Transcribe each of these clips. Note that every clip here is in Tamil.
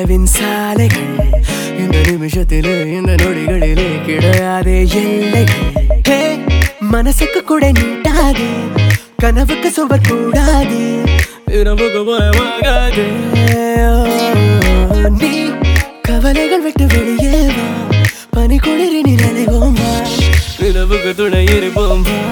கனவின் சாலைகள் இந்த நிமிஷத்திலே இந்த நொடிகளிலே கிடையாதே எல்லைகள். ஹே மனசுக்கு கூட நீட்டாது, கனவுக்கு சுவர் கூடாது, இரவுக்கு பயமாகாது. நீ கவலைகள் விட்டு வெளியே வா, பனி குளிரின் நினைவோம் வா, இரவுக்கு துணை இருப்போம் வா.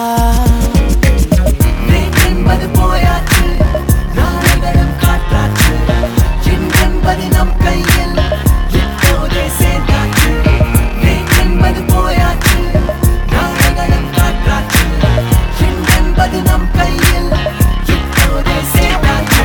என்பது போயாச்சு, நாளைகளும் காற்றாச்சு, என்பது நம் கையில் இப்போதே சேர்ந்தாச்சு. என்பது போயாச்சு, நாளைகளும் காற்றாச்சு, என்பது நம் கையில் இப்போதே சேர்ந்தாச்சு.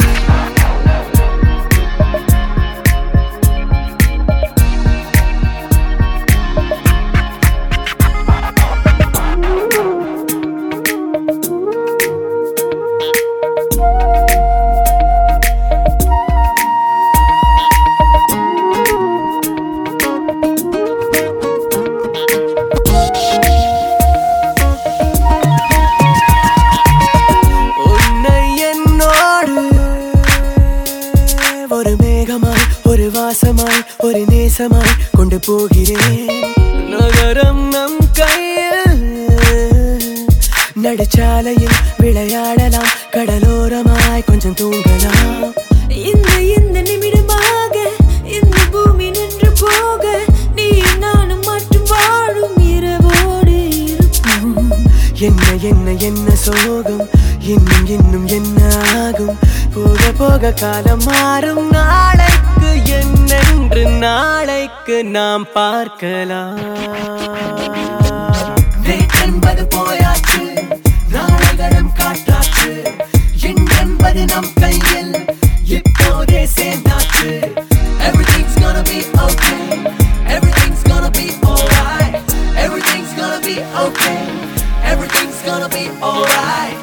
ஒரு மேகமாய் ஒரு வாசமாய் ஒரு நேசமாய் கொண்டு போகிறேன். நகரம் நம் கையில், நடுச்சாலையில் விளையாடலாம், கடலோரமாய் கொஞ்சம் தூங்கலாம். இந்த நிமிடமாக இந்த பூமி நின்று போக, நீ நானும் மட்டும் வாழும் இரவோடு இருப்போம். என்ன என்ன என்ன சோகம், இன்னும் இன்னும் என்ன ஆகும், போக போக காலம் மாறும். நாளைக்கு என்னென்று நாளைக்கு நாம் பார்க்கலாம். என்பது போயாச்சு, நாளைகளும் காற்றாச்சு, என்பது நம் கையில் இப்போதே சேர்ந்தாச்சு. Everything's gonna be okay, everything's gonna be alright, everything's gonna be okay, everything's gonna be alright.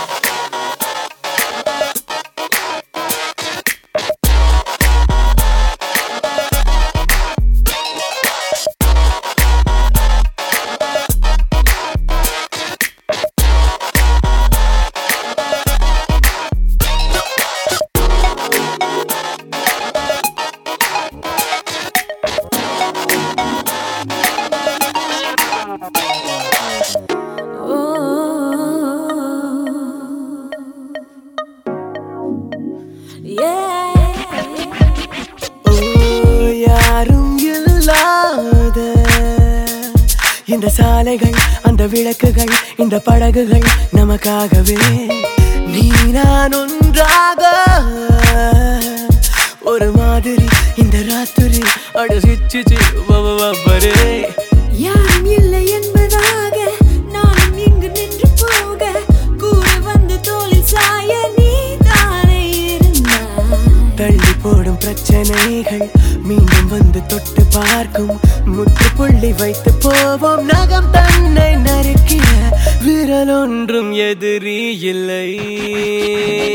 யாரும் இல்லாத இந்த சாலைகள், அந்த விளக்குகள், இந்த படகுகள் நமக்காகவே. நீ நான் ஒன்றாக ஒரு மாதிரி இந்த ராத்திரி அடசிச்சு வவரே. யாரும் இல்லை என்பதாக நானும் இங்கு நின்று போக, கூட வந்து தோளில் சாய நீ தானே இருந்தாய். தள்ளி போடும் பிரச்சனைகள் மீண்டும் வந்து தொட்டு பார்க்கும், முற்றுப்புள்ளி வைத்து போவோம். நகம் தன்னை நறுக்கிய விரல் ஒன்றும் எதிரி இல்லை.